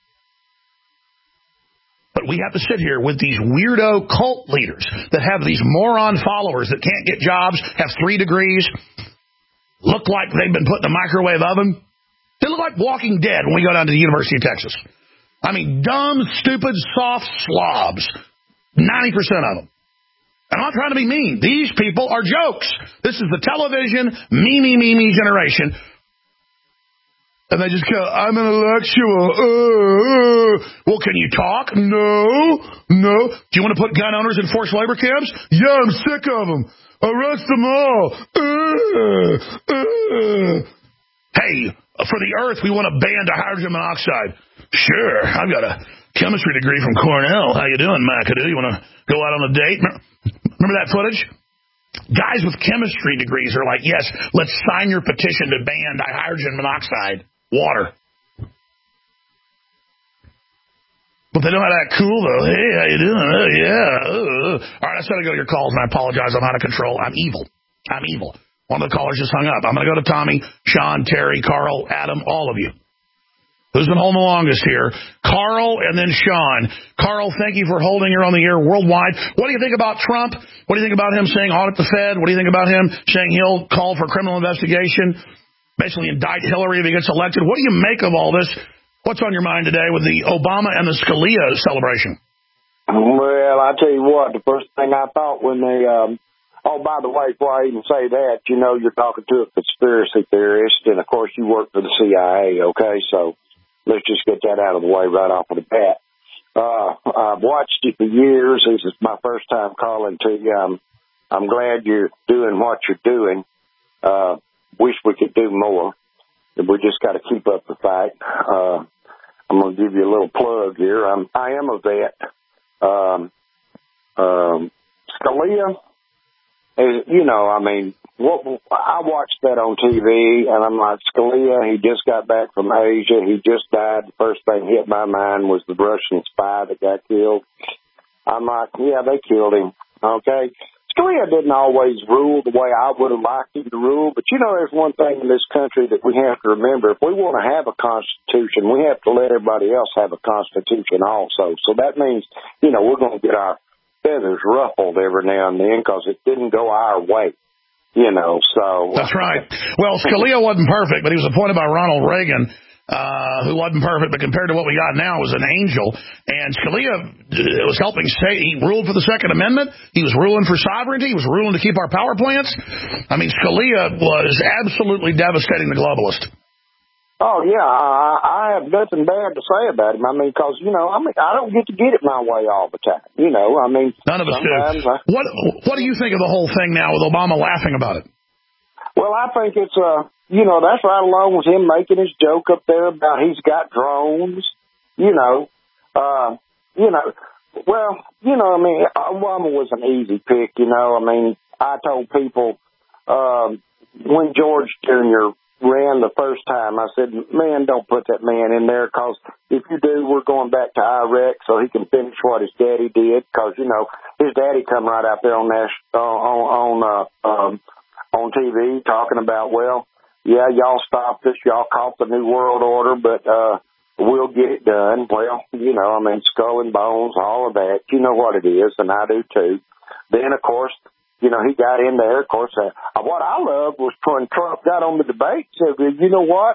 But we have to sit here with these weirdo cult leaders that have these moron followers that can't get jobs, have 3 degrees, look like they've been put in a microwave oven. They look like Walking Dead when we go down to the University of Texas. I mean, dumb, stupid, soft slobs. 90% of them. And I'm not trying to be mean. These people are jokes. This is the television, me generation. And they just go, I'm intellectual. Well, can you talk? No. Do you want to put gun owners in forced labor camps? Yeah, I'm sick of them. Arrest them all. Hey, for the earth, we want to ban hydrogen monoxide. Sure, I've got a chemistry degree from Cornell. How you doing, McAdoo? You want to go out on a date? Remember that footage? Guys with chemistry degrees are like, yes, let's sign your petition to ban dihydrogen monoxide water. But they know how to act cool, though. Hey, how you doing? Oh, yeah. All right, I said to go to your calls, and I apologize. I'm out of control. I'm evil. One of the callers just hung up. I'm going to go to Tommy, Sean, Terry, Carl, Adam, all of you. Who's been holding the longest here? Carl and then Sean. Carl, thank you for holding her on the air worldwide. What do you think about Trump? What do you think about him saying audit the Fed? What do you think about him saying he'll call for criminal investigation, basically indict Hillary if he gets elected? What do you make of all this? What's on your mind today with the Obama and the Scalia celebration? Well, I tell you what, the first thing I thought when they, by the way, before I even say that, you're talking to a conspiracy theorist, and of course you work for the CIA, okay? So let's just get that out of the way right off of the bat. I've watched you for years. This is my first time calling to you. I'm glad you're doing what you're doing. Wish we could do more. We just got to keep up the fight. I'm going to give you a little plug here. I am a vet. Scalia, you know, I mean, I watched that on TV, and I'm like, Scalia, he just got back from Asia. He just died. The first thing hit my mind was the Russian spy that got killed. I'm like, yeah, they killed him. Okay. Scalia didn't always rule the way I would have liked him to rule, but, you know, there's one thing in this country that we have to remember. If we want to have a constitution, we have to let everybody else have a constitution also. So that means, you know, we're going to get our feathers ruffled every now and then because it didn't go our way, you know, so. That's right. Well, Scalia wasn't perfect, but he was appointed by Ronald Reagan, who wasn't perfect, but compared to what we got now, was an angel. And Scalia was helping he ruled for the Second Amendment. He was ruling for sovereignty. He was ruling to keep our power plants. I mean, Scalia was absolutely devastating the globalist. Oh, yeah, I have nothing bad to say about him. I mean, because, you know, I don't get to get it my way all the time. You know, I mean. None of us do. What do you think of the whole thing now with Obama laughing about it? Well, I think it's, you know, that's right along with him making his joke up there about he's got drones, you know. Well, you know, I mean, Obama was an easy pick, you know. I mean, I told people when George Jr. ran the first time, I said, man, don't put that man in there because if you do, we're going back to Iraq so he can finish what his daddy did because, you know, his daddy come right out there on TV talking about, well, yeah, y'all stopped us, y'all caught the New World Order, but we'll get it done. Well, you know, I mean, skull and bones, all of that. You know what it is, and I do too. Then, of course, you know, he got in there. Of course, what I loved was when Trump got on the debate, said, you know what,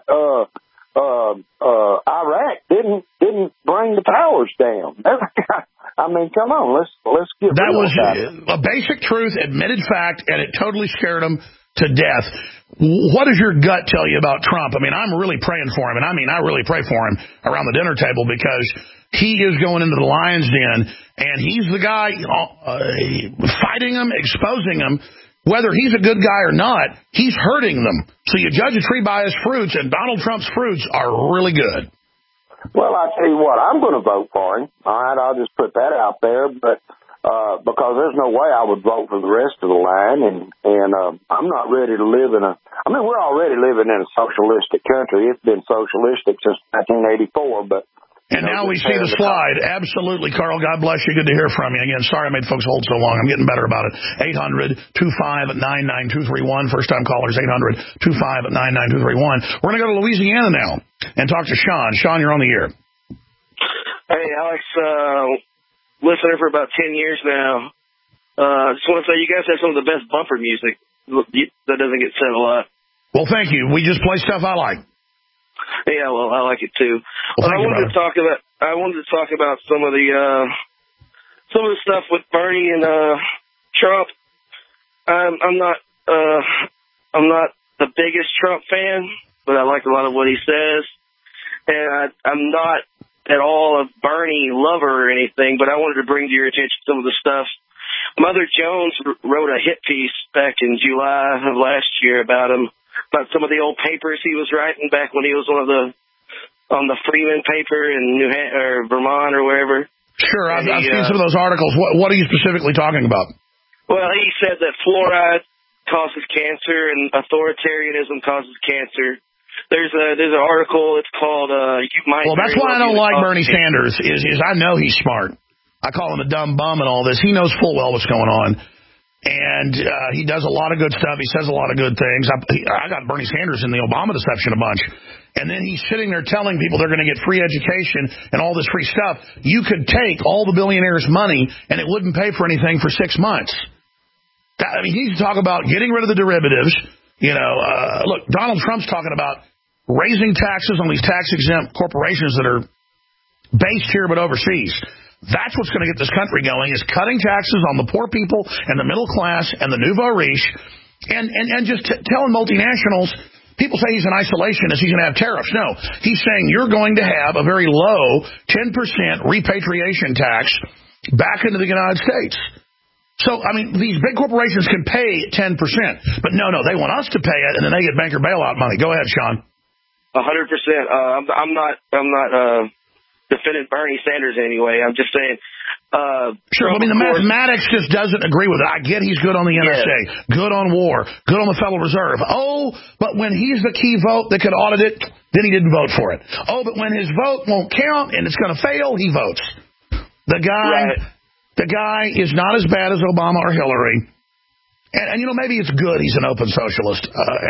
Iraq didn't bring the towers down. I mean, come on, let's get that real was about it. A basic truth, admitted fact, and it totally scared him to death. What does your gut tell you about Trump? I mean, I'm really praying for him, and I mean, I really pray for him around the dinner table because he is going into the lion's den, and he's the guy fighting them, exposing them. Whether he's a good guy or not, he's hurting them. So you judge a tree by his fruits, and Donald Trump's fruits are really good. Well, I tell you what, I'm going to vote for him. All right, I'll just put that out there, but because there's no way I would vote for the rest of the line, and I'm not ready to live in I mean, we're already living in a socialistic country. It's been socialistic since 1984, but. And now we see the slide. Absolutely, Carl. God bless you. Good to hear from you. Again, sorry I made folks hold so long. I'm getting better about it. 800-25-99231. First-time callers, 800-25-99231. We're going to go to Louisiana now and talk to Sean. Sean, you're on the air. Hey, Alex. Listener for about 10 years now. Just want to say you guys have some of the best bumper music that doesn't get said a lot. Well, thank you. We just play stuff I like. Yeah, well, I like it too. Well, I wanted to talk about some of the stuff with Bernie and Trump. I'm not the biggest Trump fan, but I like a lot of what he says, and I'm not at all a Bernie lover or anything. But I wanted to bring to your attention some of the stuff. Mother Jones wrote a hit piece back in July of last year about him. About some of the old papers he was writing back when he was on the Freeman paper in Vermont or wherever. Sure, I've seen some of those articles. What are you specifically talking about? Well, he said that fluoride causes cancer and authoritarianism causes cancer. There's an article. It's called "You Might." Well, that's why I don't like Bernie Sanders. Is I know he's smart. I call him a dumb bum and all this. He knows full well what's going on. And he does a lot of good stuff. He says a lot of good things. I got Bernie Sanders in the Obama deception a bunch. And then he's sitting there telling people they're going to get free education and all this free stuff. You could take all the billionaires' money and it wouldn't pay for anything for 6 months. I mean, he's talking about getting rid of the derivatives. You know, look, Donald Trump's talking about raising taxes on these tax-exempt corporations that are based here but overseas. That's what's going to get this country going, is cutting taxes on the poor people and the middle class and the nouveau riche and just telling multinationals, People say he's an isolationist, he's going to have tariffs. No, he's saying you're going to have a very low 10% repatriation tax back into the United States. So, I mean, these big corporations can pay 10%, but no, they want us to pay it, and then they get banker bailout money. Go ahead, Sean. 100%. I'm not defending Bernie Sanders anyway. I'm just saying. Sure, I mean, the mathematics just doesn't agree with it. I get he's good on the NSA, good on war, good on the Federal Reserve. Oh, but when he's the key vote that could audit it, then he didn't vote for it. Oh, but when his vote won't count and it's going to fail, he votes. The guy is not as bad as Obama or Hillary. And maybe it's good he's an open socialist.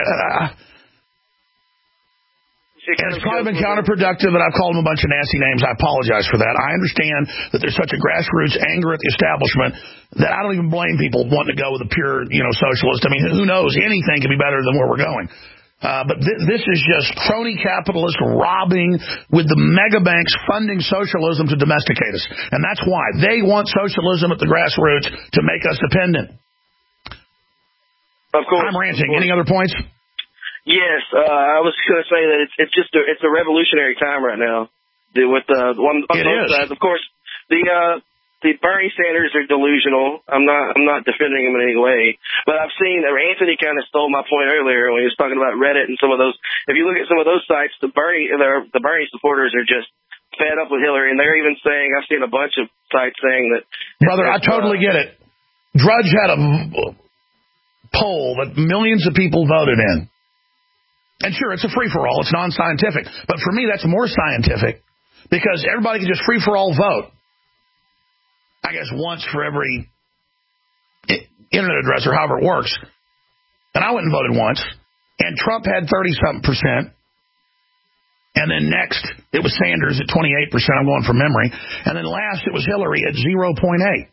And it's probably been counterproductive, and I've called him a bunch of nasty names. I apologize for that. I understand that there's such a grassroots anger at the establishment that I don't even blame people wanting to go with a pure, socialist. I mean, who knows? Anything could be better than where we're going. But this is just crony capitalists robbing with the mega banks funding socialism to domesticate us. And that's why. They want socialism at the grassroots to make us dependent. Of course. I'm ranting. Any other points? Yes, I was going to say that it's a revolutionary time right now. With on both sides, of course, the Bernie Sanders are delusional. I'm not defending him in any way, but I've seen Anthony kind of stole my point earlier when he was talking about Reddit and some of those. If you look at some of those sites, the Bernie supporters are just fed up with Hillary, and they're even saying, I've seen a bunch of sites saying that. Brother, I totally get it. Drudge had a poll that millions of people voted in. And sure, it's a free-for-all. It's non-scientific. But for me, that's more scientific because everybody can just free-for-all vote. I guess once for every internet address or however it works. And I went and voted once. And Trump had 30-something%. And then next, it was Sanders at 28%. I'm going from memory. And then last, it was Hillary at 0.8%.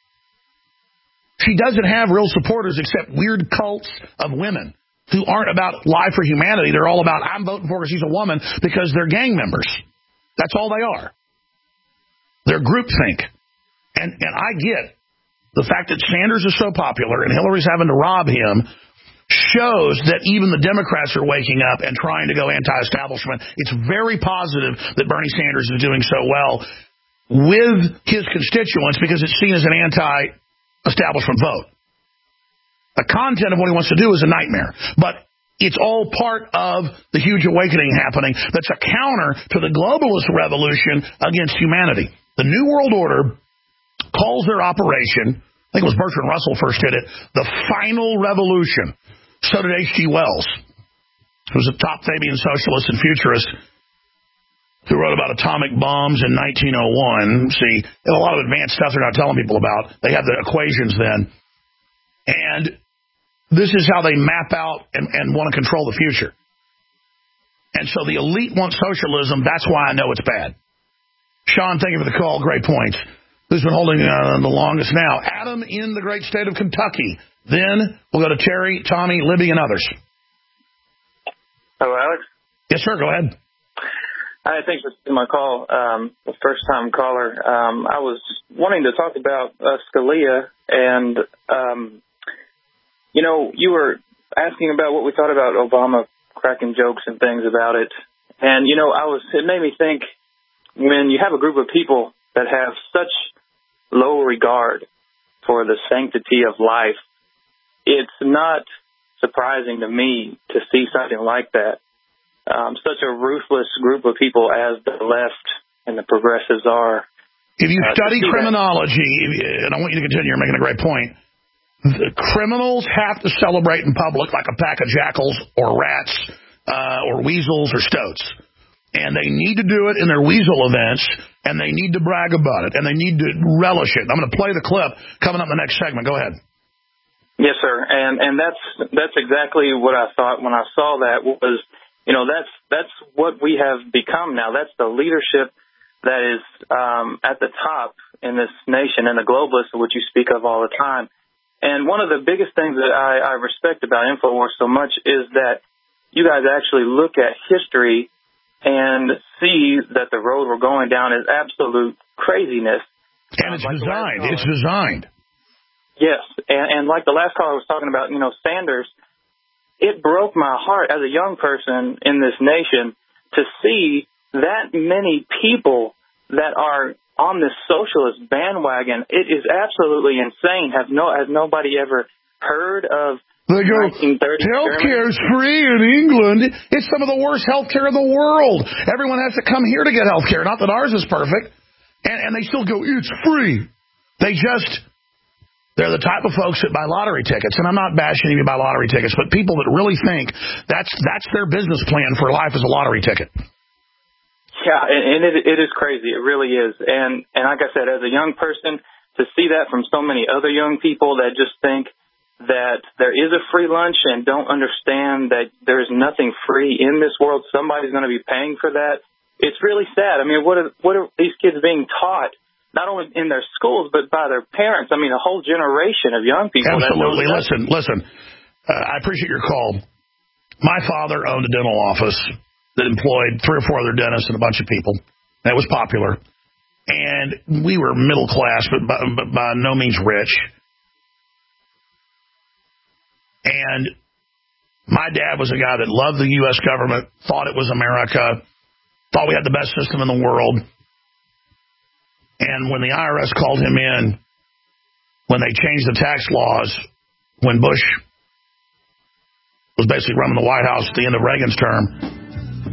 She doesn't have real supporters except weird cults of women who aren't about life or humanity. They're all about, I'm voting for her because she's a woman, because they're gang members. That's all they are. They're groupthink. And I get the fact that Sanders is so popular and Hillary's having to rob him shows that even the Democrats are waking up and trying to go anti-establishment. It's very positive that Bernie Sanders is doing so well with his constituents because it's seen as an anti-establishment vote. The content of what he wants to do is a nightmare, but it's all part of the huge awakening happening that's a counter to the globalist revolution against humanity. The New World Order calls their operation, I think it was Bertrand Russell first did it, the final revolution. So did H.G. Wells, who was a top Fabian socialist and futurist who wrote about atomic bombs in 1901. See, a lot of advanced stuff they're not telling people about. They have the equations then. And this is how they map out and want to control the future. And so the elite want socialism. That's why I know it's bad. Sean, thank you for the call. Great points. Who's been holding the longest now? Adam in the great state of Kentucky. Then we'll go to Terry, Tommy, Libby, and others. Hello, Alex. Yes, sir. Go ahead. Hi, thanks for taking my call. The first-time caller. I was wanting to talk about Scalia and you were asking about what we thought about Obama cracking jokes and things about it. And, it made me think when you have a group of people that have such low regard for the sanctity of life, it's not surprising to me to see something like that. Such a ruthless group of people as the left and the progressives are. If you study criminology, and I want you to continue, you're making a great point, the criminals have to celebrate in public like a pack of jackals or rats or weasels or stoats. And they need to do it in their weasel events, and they need to brag about it, and they need to relish it. I'm going to play the clip coming up in the next segment. Go ahead. Yes, sir. And that's exactly what I thought when I saw that was, that's what we have become now. That's the leadership that is at the top in this nation, and the globalists, which you speak of all the time. And one of the biggest things that I respect about InfoWars so much is that you guys actually look at history and see that the road we're going down is absolute craziness. And it's designed. It's designed. Yes. And like the last caller was talking about, Sanders, it broke my heart as a young person in this nation to see that many people that are on this socialist bandwagon. It is absolutely insane. Has nobody ever heard of they go, healthcare is free in England. It's some of the worst healthcare in the world. Everyone has to come here to get healthcare. Not that ours is perfect. And they still go, it's free. They're the type of folks that buy lottery tickets. And I'm not bashing you buy lottery tickets, but people that really think that's their business plan for life is a lottery ticket. Yeah, and it is crazy. It really is. And like I said, as a young person, to see that from so many other young people that just think that there is a free lunch and don't understand that there is nothing free in this world. Somebody's going to be paying for that. It's really sad. I mean, what are these kids being taught, not only in their schools, but by their parents? I mean, a whole generation of young people. Absolutely. Listen. I appreciate your call. My father owned a dental office that employed 3 or 4 other dentists and a bunch of people. That was popular. And we were middle class, but by no means rich. And my dad was a guy that loved the U.S. government, thought it was America, thought we had the best system in the world. And when the IRS called him in, when they changed the tax laws, when Bush was basically running the White House at the end of Reagan's term,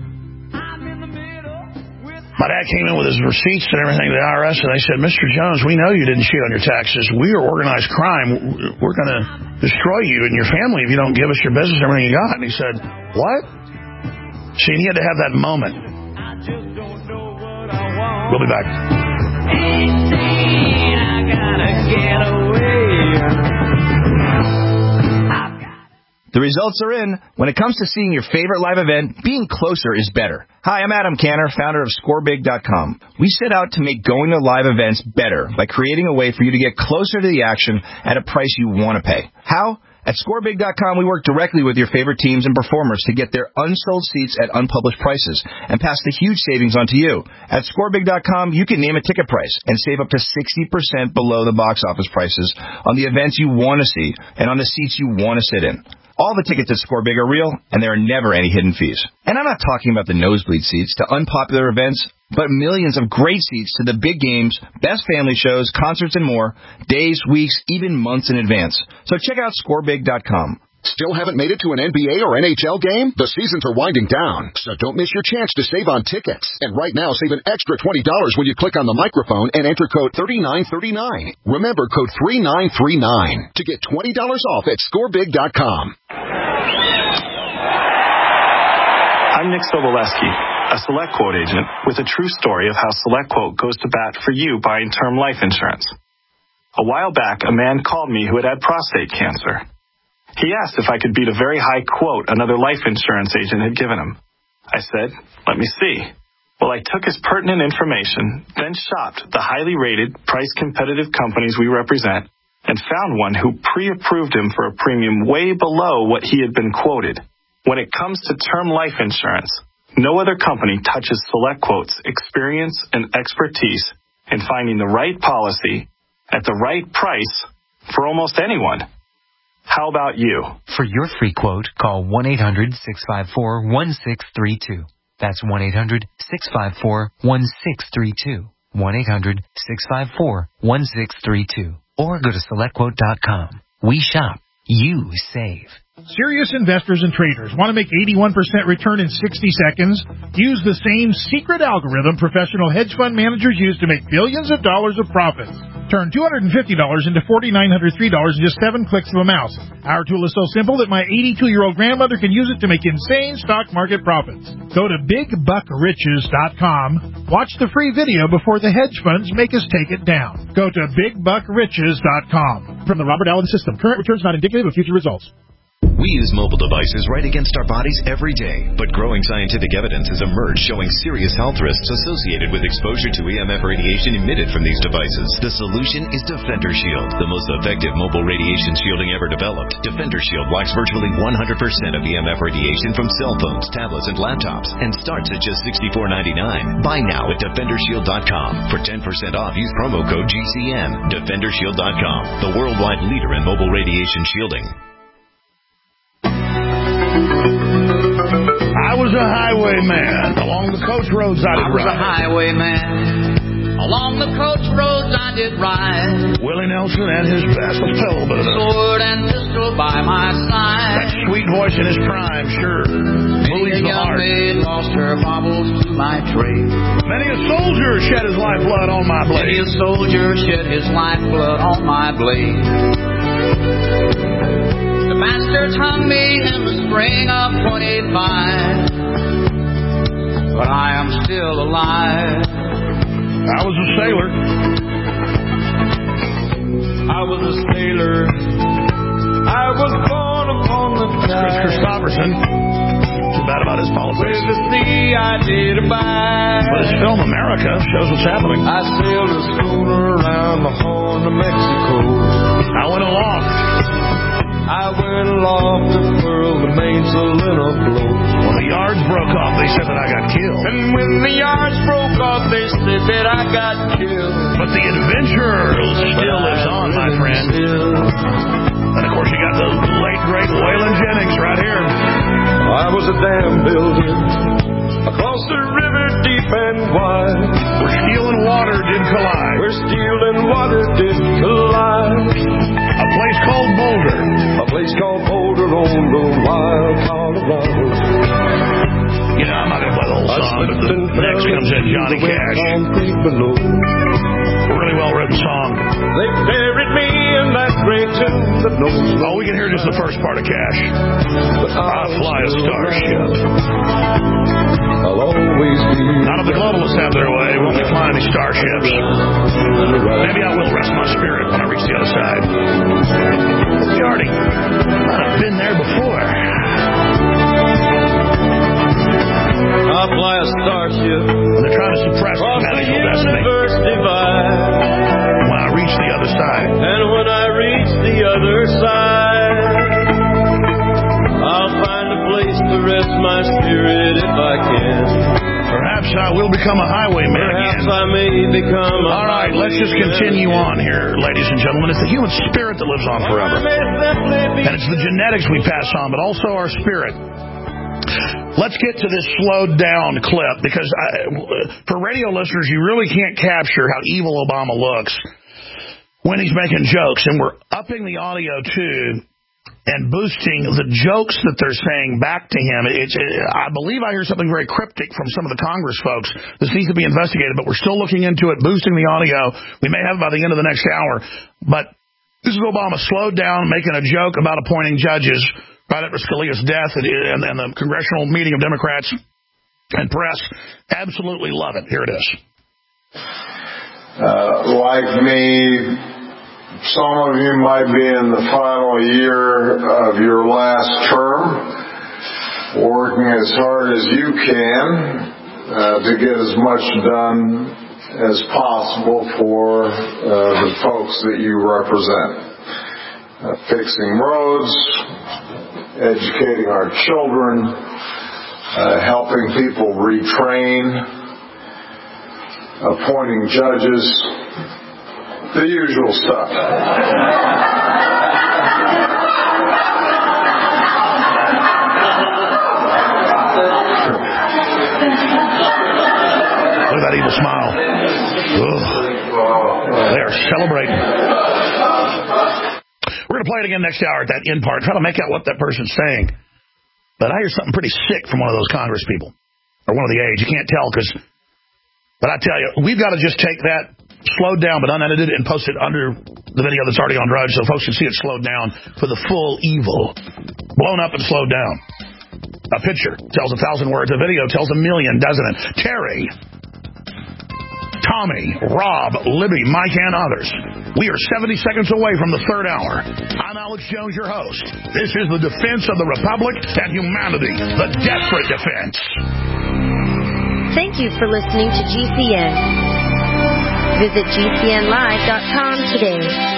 my dad came in with his receipts and everything to the IRS, and they said, Mr. Jones, we know you didn't cheat on your taxes. We are organized crime. We're going to destroy you and your family if you don't give us your business and everything you got. And he said, what? See, he had to have that moment. We'll be back. 18, I gotta get away. The results are in. When it comes to seeing your favorite live event, being closer is better. Hi, I'm Adam Canner, founder of ScoreBig.com. We set out to make going to live events better by creating a way for you to get closer to the action at a price you want to pay. How? At ScoreBig.com, we work directly with your favorite teams and performers to get their unsold seats at unpublished prices and pass the huge savings on to you. At ScoreBig.com, you can name a ticket price and save up to 60% below the box office prices on the events you want to see and on the seats you want to sit in. All the tickets at ScoreBig are real, and there are never any hidden fees. And I'm not talking about the nosebleed seats to unpopular events, but millions of great seats to the big games, best family shows, concerts, and more, days, weeks, even months in advance. So check out ScoreBig.com. Still haven't made it to an NBA or NHL game? The seasons are winding down, so don't miss your chance to save on tickets. And right now, save an extra $20 when you click on the microphone and enter code 3939. Remember code 3939 to get $20 off at ScoreBig.com. I'm Nick Soboleski, a SelectQuote agent with a true story of how SelectQuote goes to bat for you buying term life insurance. A while back, a man called me who had prostate cancer. He asked if I could beat a very high quote another life insurance agent had given him. I said, let me see. Well, I took his pertinent information, then shopped the highly rated, price-competitive companies we represent, and found one who pre-approved him for a premium way below what he had been quoted. When it comes to term life insurance, no other company touches SelectQuote's experience and expertise in finding the right policy at the right price for almost anyone. How about you? For your free quote, call 1-800-654-1632. That's 1-800-654-1632. 1-800-654-1632. Or go to SelectQuote.com. We shop. You save. Serious investors and traders want to make 81% return in 60 seconds? Use the same secret algorithm professional hedge fund managers use to make billions of dollars of profits. Turn $250 into $4,903 in just 7 clicks of a mouse. Our tool is so simple that my 82-year-old grandmother can use it to make insane stock market profits. Go to BigBuckRiches.com. Watch the free video before the hedge funds make us take it down. Go to BigBuckRiches.com. From the Robert Allen System, current returns not indicative of future results. We use mobile devices right against our bodies every day, but growing scientific evidence has emerged showing serious health risks associated with exposure to EMF radiation emitted from these devices. The solution is Defender Shield, the most effective mobile radiation shielding ever developed. Defender Shield blocks virtually 100% of EMF radiation from cell phones, tablets, and laptops, and starts at just $64.99. Buy now at DefenderShield.com. For 10% off, use promo code GCN. DefenderShield.com, the worldwide leader in mobile radiation shielding. a highwayman. Along the coach roads I did I was a ride. highwayman. Along the coach roads I did ride. Willie Nelson and his best. Let's play a little bit of this. Sword and pistol by my side. That sweet voice in his prime, sure. Moves the heart. Maid lost her baubles to my trade. Many a soldier shed his lifeblood on my blade. Many a soldier shed his lifeblood on my blade. The bastards hung me in the spring of 25. But I am still alive. I was a sailor. I was a sailor. I was born upon the Chris Christopherson. Too bad about his politics. With the sea I did abide. But his film America shows what's happening. I sailed a schooner around the Horn of Mexico. I went aloft. I went aloft to furl the mainsail in a blow. When the yards broke off, they said that I got killed. And when the yards broke off, they said that I got killed. But the adventure still lives on, my friend. And of course, you got the late, great Waylon Jennings right here. I was a dam builder across the river deep and wide. Where steel and water did collide. Where steel and water did collide. A place called Boulder. A place called Boulder on the wild Colorado. You know, I'm not going to play the whole song, but the next comes in Johnny Cash. Really well-written song. They buried me in that great tomb that knows. Oh, we can hear just the first part of Cash. I fly a starship. I'll always be. Not if the globalists have their way. Won't be flying these starships. Maybe I will rest my spirit when I reach the other side. We already I've been there before. I'll fly a starship. When they're trying to suppress humanity's destiny. When I reach the other side. And when I reach the other side, I'll find a place to rest my spirit if I can. Perhaps I will become a highwayman again. Perhaps I may become a All right, let's just continue on here, ladies and gentlemen. It's the human spirit that lives on forever. And it's the genetics we pass on, but also our spirit. Let's get to this slowed down clip, because for radio listeners, you really can't capture how evil Obama looks when he's making jokes. And we're upping the audio, too, and boosting the jokes that they're saying back to him. I believe I hear something very cryptic from some of the Congress folks. This needs to be investigated, but we're still looking into it, boosting the audio. We may have it by the end of the next hour. But this is Obama slowed down, making a joke about appointing judges right after Scalia's death, and the congressional meeting of Democrats and press absolutely love it. Here it is. Like me, some of you might be in the final year of your last term, working as hard as you can to get as much done as possible for the folks that you represent. Fixing roads, educating our children, helping people retrain, appointing judges, the usual stuff. Look at that evil smile. Ugh. They are celebrating. We're going to play it again next hour at that end part, try to make out what that person's saying. But I hear something pretty sick from one of those Congress people, or one of the aides. You can't tell, but I tell you, we've got to just take that slowed down but unedited and post it under the video that's already on Drudge so folks can see it slowed down for the full evil. Blown up and slowed down. A picture tells 1,000 words. A video tells 1,000,000, doesn't it? Terry, Tommy, Rob, Libby, Mike, and others. We are 70 seconds away from the third hour. I'm Alex Jones, your host. This is the defense of the Republic and humanity, the desperate defense. Thank you for listening to GCN. Visit GCNlive.com today.